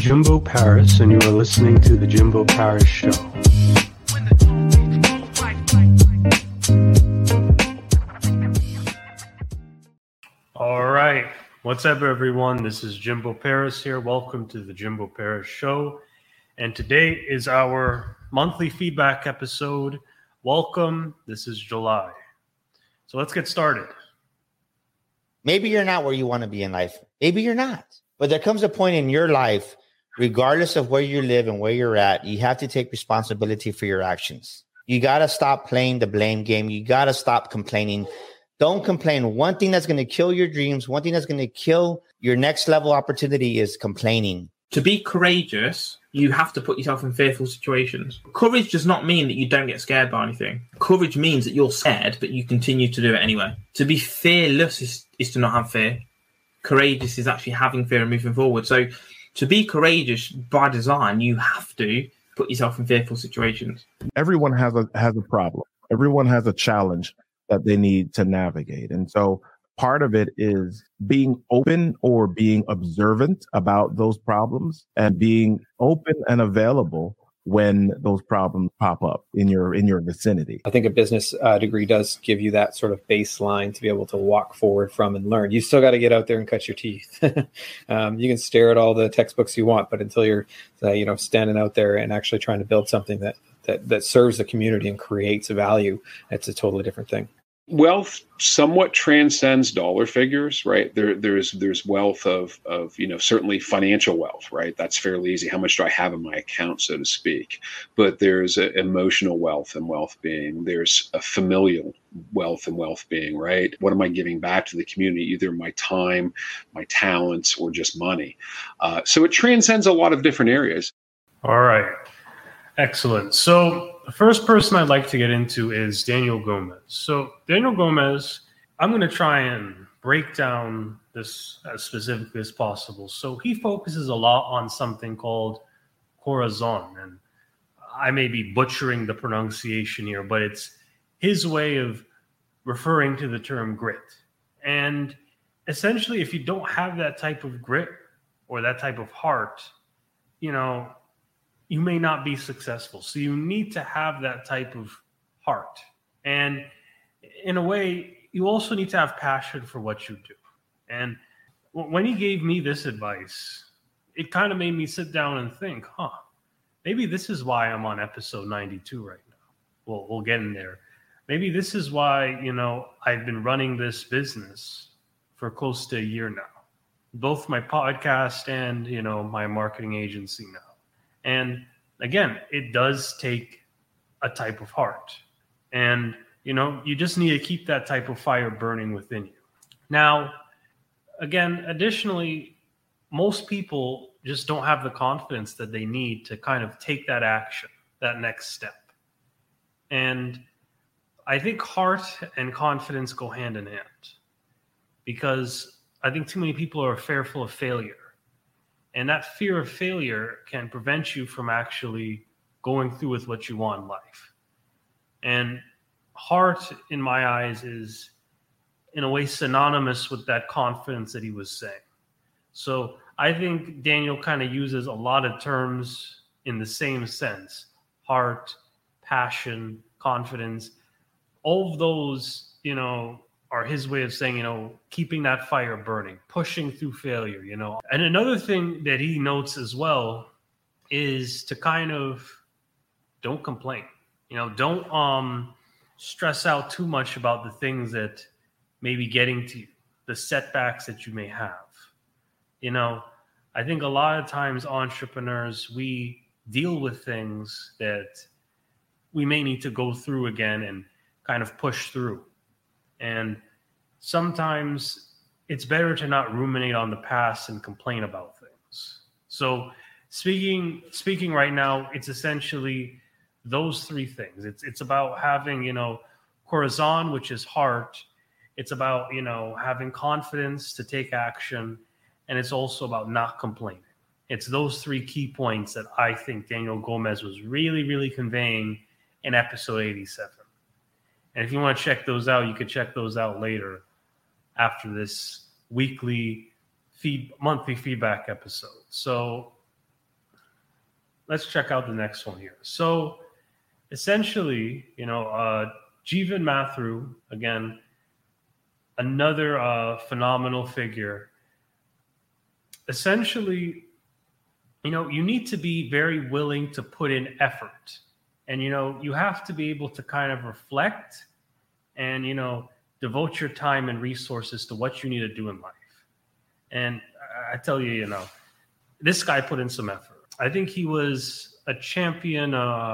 Jimbo Paris, and you are listening to The Jimbo Paris Show. All right. What's up, everyone? This is Jimbo Paris here. Welcome to The Jimbo Paris Show. And today is our monthly feedback episode. Welcome. This is July. So let's get started. Maybe you're not where you want to be in life. Maybe you're not. But there comes a point in your life, regardless of where you live and where you're at, you have to take responsibility for your actions. You got to stop playing the blame game. You got to stop complaining. Don't complain. One thing that's going to kill your dreams, one thing that's going to kill your next level opportunity is complaining. To be courageous, you have to put yourself in fearful situations. Courage does not mean that you don't get scared by anything. Courage means that you're scared, but you continue to do it anyway. To be fearless is to not have fear. Courageous is actually having fear and moving forward. So to be courageous by design, you have to put yourself in fearful situations. Everyone has a problem. Everyone has a challenge that they need to navigate. And so part of it is being open or being observant about those problems and being open and available when those problems pop up in your vicinity. I think a business degree does give you that sort of baseline to be able to walk forward from and learn. You still got to get out there and cut your teeth. You can stare at all the textbooks you want, but until you're standing out there and actually trying to build something that serves the community and creates value, it's a totally different thing. Wealth somewhat transcends dollar figures, right? There's wealth of certainly financial wealth, right? That's fairly easy. How much do I have in my account, so to speak? But there's emotional wealth and wealth being. There's a familial wealth and wealth being, right? What am I giving back to the community? Either my time, my talents, or just money. So it transcends a lot of different areas. All right. Excellent. So the first person I'd like to get into is Daniel Gomez. So Daniel Gomez, I'm going to try and break down this as specifically as possible. So he focuses a lot on something called corazon, and I may be butchering the pronunciation here, but it's his way of referring to the term grit. And essentially, if you don't have that type of grit or that type of heart, you may not be successful. So you need to have that type of heart. And in a way, you also need to have passion for what you do. And when he gave me this advice, it kind of made me sit down and think, maybe this is why I'm on episode 92 right now. We'll get in there. Maybe this is why, I've been running this business for close to a year now, both my podcast and, my marketing agency now. And again, it does take a type of heart. And, you just need to keep that type of fire burning within you. Now, again, additionally, most people just don't have the confidence that they need to kind of take that action, that next step. And I think heart and confidence go hand in hand, because I think too many people are fearful of failure. And that fear of failure can prevent you from actually going through with what you want in life. And heart, in my eyes, is in a way synonymous with that confidence that he was saying. So I think Daniel kind of uses a lot of terms in the same sense: heart, passion, confidence. All of those, are his way of saying, keeping that fire burning, pushing through failure, And another thing that he notes as well is to kind of don't complain, don't stress out too much about the things that may be getting to you, the setbacks that you may have. I think a lot of times entrepreneurs, we deal with things that we may need to go through again and kind of push through. And sometimes it's better to not ruminate on the past and complain about things. So speaking right now, it's essentially those three things. It's about having, corazon, which is heart. It's about, having confidence to take action. And it's also about not complaining. It's those three key points that I think Daniel Gomez was really, really conveying in episode 87. And if you want to check those out, you could check those out later after this monthly feedback episode. So let's check out the next one here. So essentially, Jeevan Mathur, again, another phenomenal figure. Essentially, you need to be very willing to put in effort. And, you have to be able to kind of reflect and, devote your time and resources to what you need to do in life. And I tell you, this guy put in some effort. I think he was a champion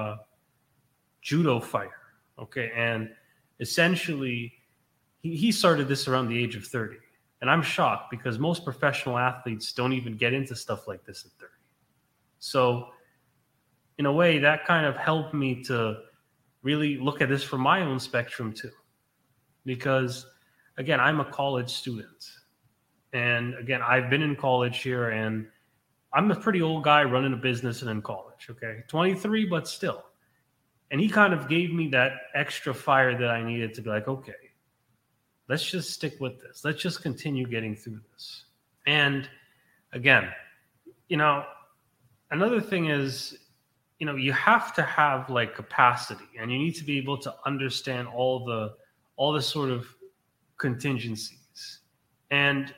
judo fighter. Okay. And essentially, he started this around the age of 30. And I'm shocked because most professional athletes don't even get into stuff like this at 30. So in a way, that kind of helped me to really look at this from my own spectrum too. Because again, I'm a college student. And again, I've been in college here and I'm a pretty old guy running a business and in college. Okay. 23, but still. And he kind of gave me that extra fire that I needed to be like, okay, let's just stick with this. Let's just continue getting through this. And again, another thing is, you have to have like capacity and you need to be able to understand all the sort of contingencies. And,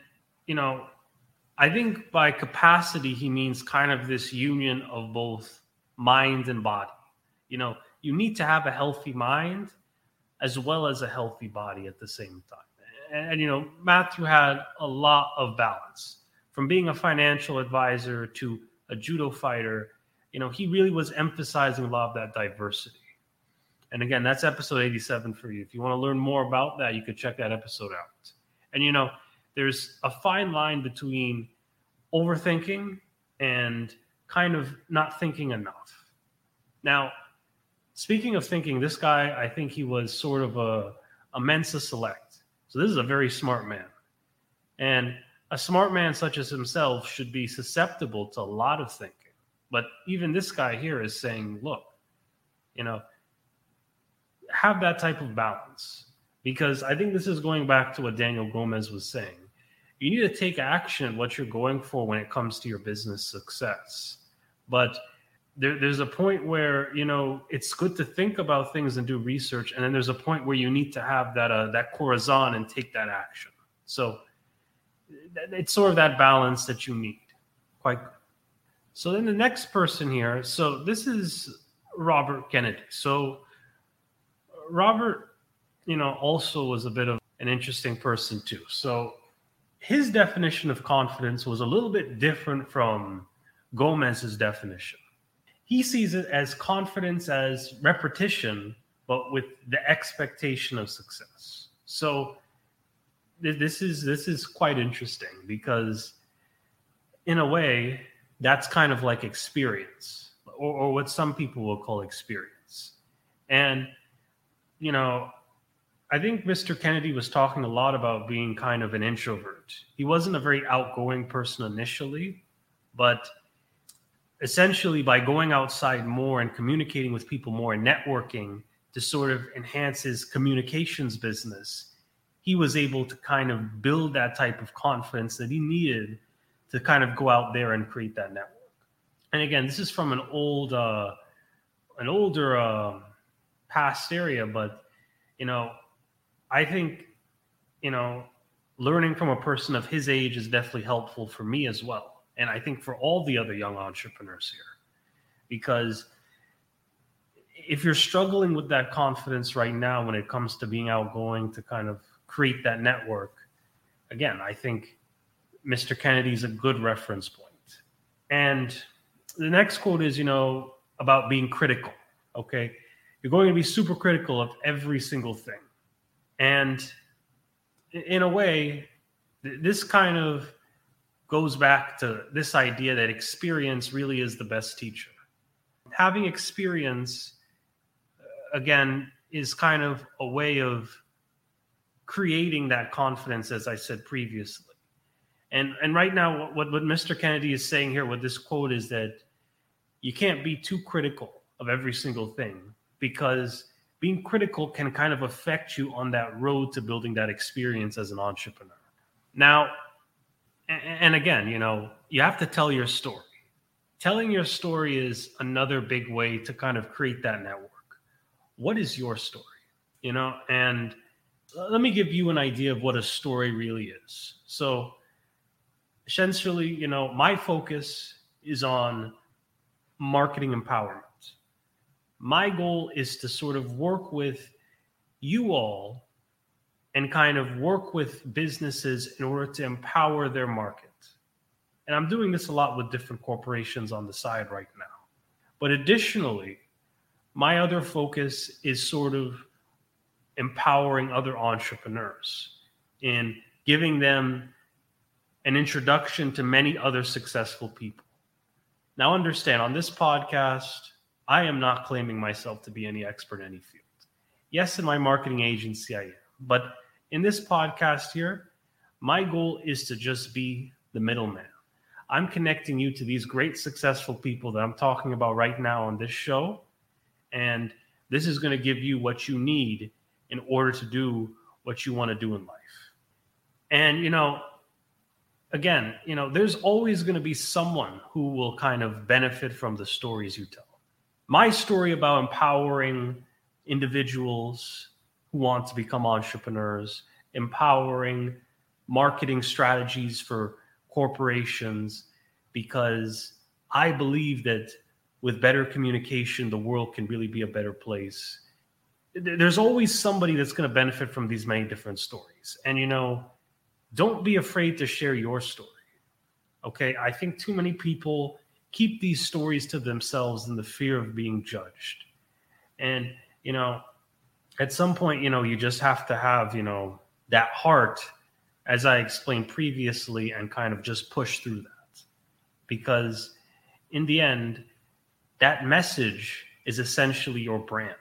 I think by capacity, he means kind of this union of both mind and body. You need to have a healthy mind as well as a healthy body at the same time. And Mathur had a lot of balance. From being a financial advisor to a judo fighter, he really was emphasizing a lot of that diversity. And again, that's episode 87 for you. If you want to learn more about that, you could check that episode out. And, there's a fine line between overthinking and kind of not thinking enough. Now, speaking of thinking, this guy, I think he was sort of a Mensa Select. So this is a very smart man. And a smart man such as himself should be susceptible to a lot of thinking. But even this guy here is saying, look, have that type of balance. Because I think this is going back to what Daniel Gomez was saying. You need to take action at what you're going for when it comes to your business success. But there's a point where, it's good to think about things and do research. And then there's a point where you need to have that corazon and take that action. So it's sort of that balance that you need. Quite good. So then the next person here. So this is Robert Kennedy. So Robert, also was a bit of an interesting person too. So his definition of confidence was a little bit different from Gomez's definition. He sees it as confidence as repetition, but with the expectation of success. So this is quite interesting because in a way, that's kind of like experience or what some people will call experience. And, I think Mr. Kennedy was talking a lot about being kind of an introvert. He wasn't a very outgoing person initially, but essentially by going outside more and communicating with people more and networking to sort of enhance his communications business, he was able to kind of build that type of confidence that he needed to kind of go out there and create that network. And again, this is from an older past area, but I think learning from a person of his age is definitely helpful for me as well, and I think for all the other young entrepreneurs here, because if you're struggling with that confidence right now when it comes to being outgoing to kind of create that network, again, I think Mr. Kennedy is a good reference point. And the next quote is, about being critical. Okay. You're going to be super critical of every single thing. And in a way, this kind of goes back to this idea that experience really is the best teacher. Having experience, again, is kind of a way of creating that confidence, as I said previously. And right now, what Mr. Kennedy is saying here with this quote is that you can't be too critical of every single thing, because being critical can kind of affect you on that road to building that experience as an entrepreneur. Now, and again, you have to tell your story. telling your story is another big way to kind of create that network. What is your story? And let me give you an idea of what a story really is. So essentially, my focus is on marketing empowerment. My goal is to sort of work with you all and kind of work with businesses in order to empower their market. And I'm doing this a lot with different corporations on the side right now. But additionally, my other focus is sort of empowering other entrepreneurs and giving them an introduction to many other successful people. Now understand, on this podcast, I am not claiming myself to be any expert in any field. Yes, in my marketing agency, I am. But in this podcast here, my goal is to just be the middleman. I'm connecting you to these great successful people that I'm talking about right now on this show. And this is going to give you what you need in order to do what you want to do in life. And, again, there's always going to be someone who will kind of benefit from the stories you tell. My story about empowering individuals who want to become entrepreneurs, empowering marketing strategies for corporations, because I believe that with better communication, the world can really be a better place. There's always somebody that's going to benefit from these many different stories. And, don't be afraid to share your story. Okay. I think too many people keep these stories to themselves in the fear of being judged. And, at some point, you just have to have, that heart, as I explained previously, and kind of just push through that. Because in the end, that message is essentially your brand.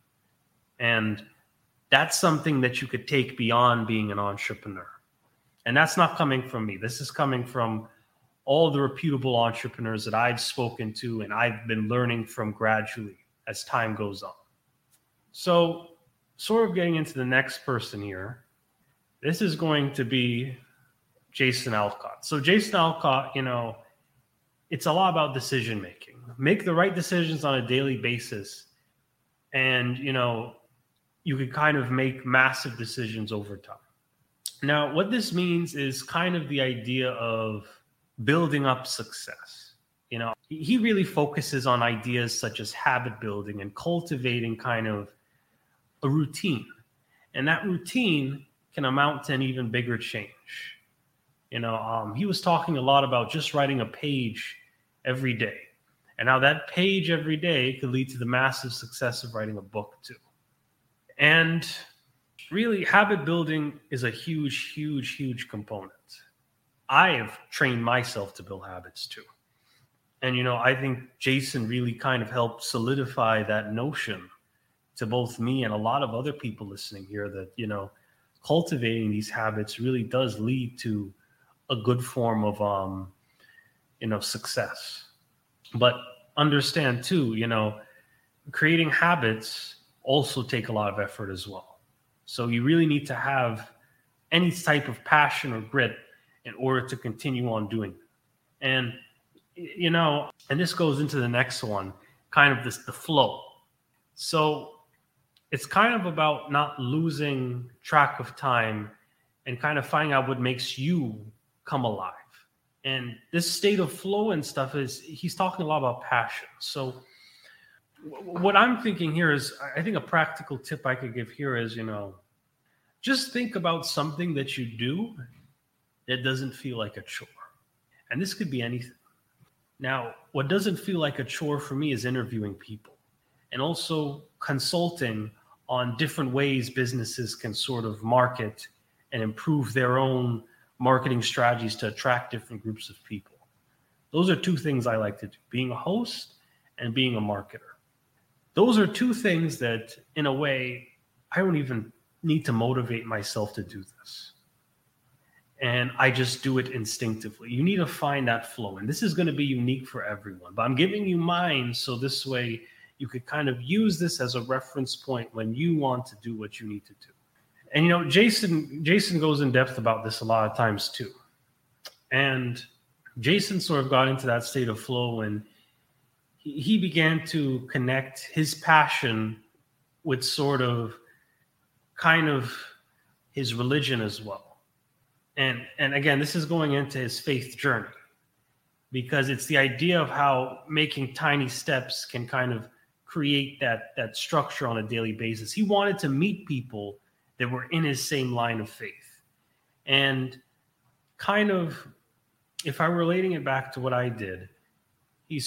And that's something that you could take beyond being an entrepreneur. And that's not coming from me. This is coming from all the reputable entrepreneurs that I've spoken to and I've been learning from gradually as time goes on. So sort of getting into the next person here, this is going to be Jason Alcott. So Jason Alcott, it's a lot about decision making. Make the right decisions on a daily basis. And, you could kind of make massive decisions over time. Now, what this means is kind of the idea of building up success. He really focuses on ideas such as habit building and cultivating kind of a routine. And that routine can amount to an even bigger change. He was talking a lot about just writing a page every day. And how that page every day could lead to the massive success of writing a book too. And really, habit building is a huge, huge, huge component. I have trained myself to build habits too. And, I think Jason really kind of helped solidify that notion to both me and a lot of other people listening here that, cultivating these habits really does lead to a good form of, success. But understand too, creating habits also take a lot of effort as well. So you really need to have any type of passion or grit in order to continue on doing it. And, and this goes into the next one, kind of the flow. So it's kind of about not losing track of time and kind of finding out what makes you come alive. And this state of flow and stuff he's talking a lot about passion. So what I'm thinking here is, I think a practical tip I could give here is, just think about something that you do that doesn't feel like a chore. And this could be anything. Now, what doesn't feel like a chore for me is interviewing people and also consulting on different ways businesses can sort of market and improve their own marketing strategies to attract different groups of people. Those are two things I like to do, being a host and being a marketer. Those are two things that, in a way, I don't even need to motivate myself to do this. And I just do it instinctively. You need to find that flow. And this is going to be unique for everyone. But I'm giving you mine so this way you could kind of use this as a reference point when you want to do what you need to do. And, Jason goes in depth about this a lot of times too. And Jason sort of got into that state of flow when he began to connect his passion with sort of kind of his religion as well. And again, this is going into his faith journey, because it's the idea of how making tiny steps can kind of create that structure on a daily basis. He wanted to meet people that were in his same line of faith. And kind of, if I'm relating it back to what I did, he's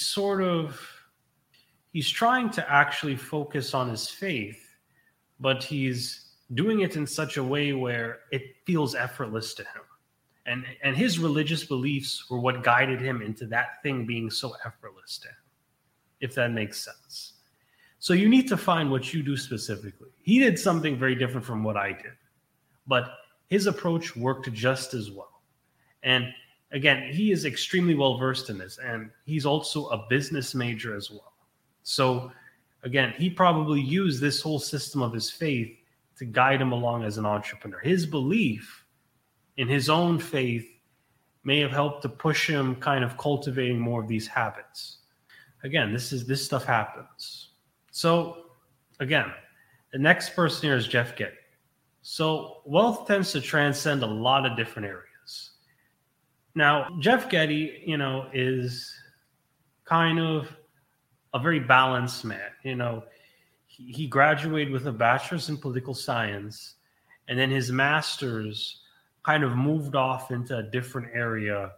trying to actually focus on his faith, but he's doing it in such a way where it feels effortless to him. And his religious beliefs were what guided him into that thing being so effortless to him, if that makes sense. So you need to find what you do specifically. He did something very different from what I did, but his approach worked just as well. And again, he is extremely well versed in this, and he's also a business major as well. So again, he probably used this whole system of his faith to guide him along as an entrepreneur. His belief in his own faith may have helped to push him kind of cultivating more of these habits. Again, this stuff happens. So again, the next person here is Jeff Getty. So wealth tends to transcend a lot of different areas. Now, Jeff Getty, is kind of a very balanced man. He graduated with a bachelor's in political science, and then his master's kind of moved off into a different area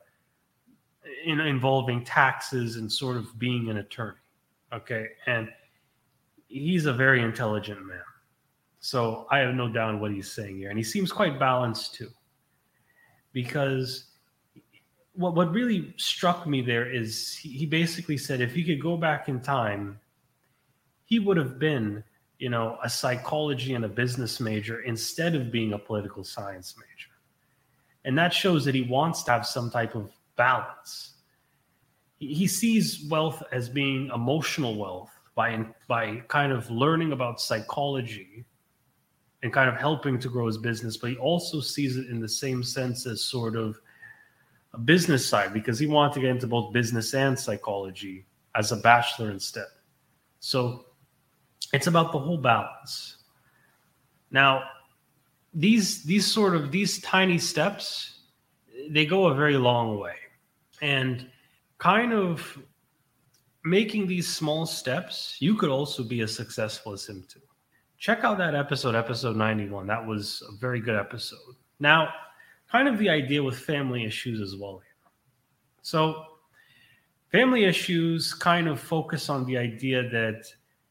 involving taxes and sort of being an attorney. Okay. And he's a very intelligent man. So I have no doubt in what he's saying here. And he seems quite balanced too, because what really struck me there is he basically said if he could go back in time, he would have been, a psychology and a business major instead of being a political science major. And that shows that he wants to have some type of balance. He sees wealth as being emotional wealth by kind of learning about psychology and kind of helping to grow his business. But he also sees it in the same sense as sort of a business side, because he wanted to get into both business and psychology as a bachelor instead. So it's about the whole balance. Now, these tiny steps, they go a very long way. And kind of making these small steps, you could also be as successful as him too. Check out that episode 91. That was a very good episode. Now, kind of the idea with family issues as well here. So family issues kind of focus on the idea that,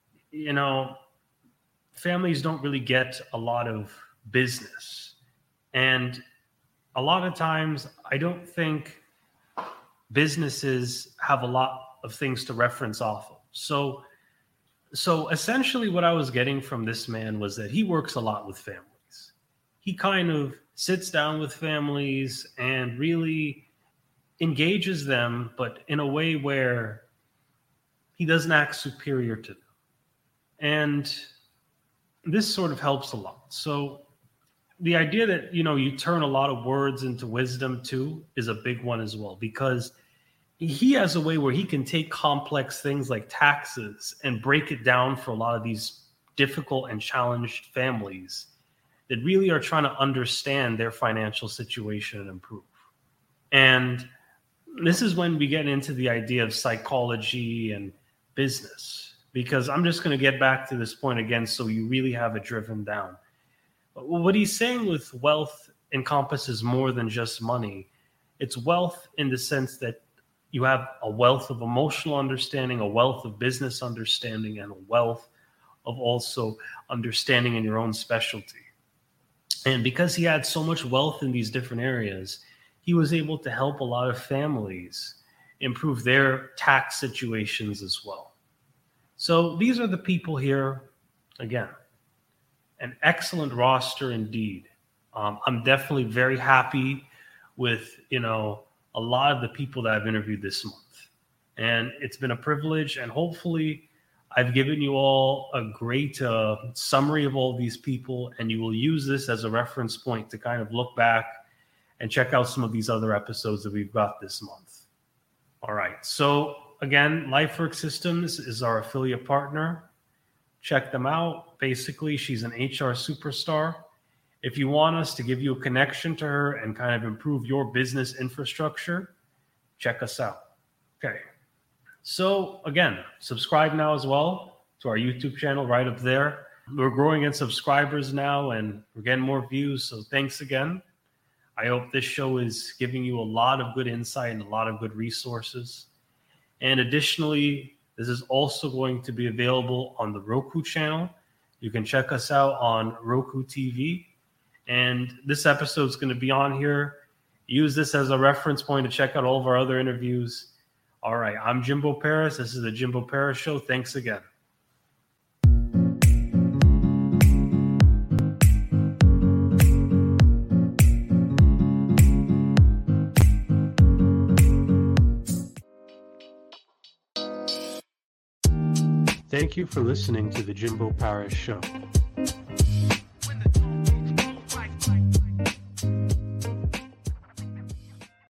families don't really get a lot of business. And a lot of times, I don't think businesses have a lot of things to reference off of. So essentially what I was getting from this man was that he works a lot with families. He kind of sits down with families and really engages them, but in a way where he doesn't act superior to them. And this sort of helps a lot. So the idea that, you turn a lot of words into wisdom too is a big one as well, because he has a way where he can take complex things like taxes and break it down for a lot of these difficult and challenged families that really are trying to understand their financial situation and improve. And this is when we get into the idea of psychology and business, because I'm just going to get back to this point again so you really have it driven down. But what he's saying with wealth encompasses more than just money. It's wealth in the sense that you have a wealth of emotional understanding, a wealth of business understanding, and a wealth of also understanding in your own specialty. And because he had so much wealth in these different areas, he was able to help a lot of families improve their tax situations as well. So these are the people here. Again, an excellent roster indeed. I'm definitely very happy with, a lot of the people that I've interviewed this month. And it's been a privilege, and hopefully I've given you all a great summary of all these people, and you will use this as a reference point to kind of look back and check out some of these other episodes that we've got this month. All right. So again, LifeWork Systems is our affiliate partner. Check them out. Basically, she's an HR superstar. If you want us to give you a connection to her and kind of improve your business infrastructure, check us out. Okay. So again, subscribe now as well to our YouTube channel right up there. We're growing in subscribers now and we're getting more views. So thanks again. I hope this show is giving you a lot of good insight and a lot of good resources. And additionally, this is also going to be available on the Roku channel. You can check us out on Roku TV. And this episode is going to be on here. Use this as a reference point to check out all of our other interviews. All right, I'm Jimbo Paris. This is the Jimbo Paris Show. Thanks again. Thank you for listening to the Jimbo Paris Show.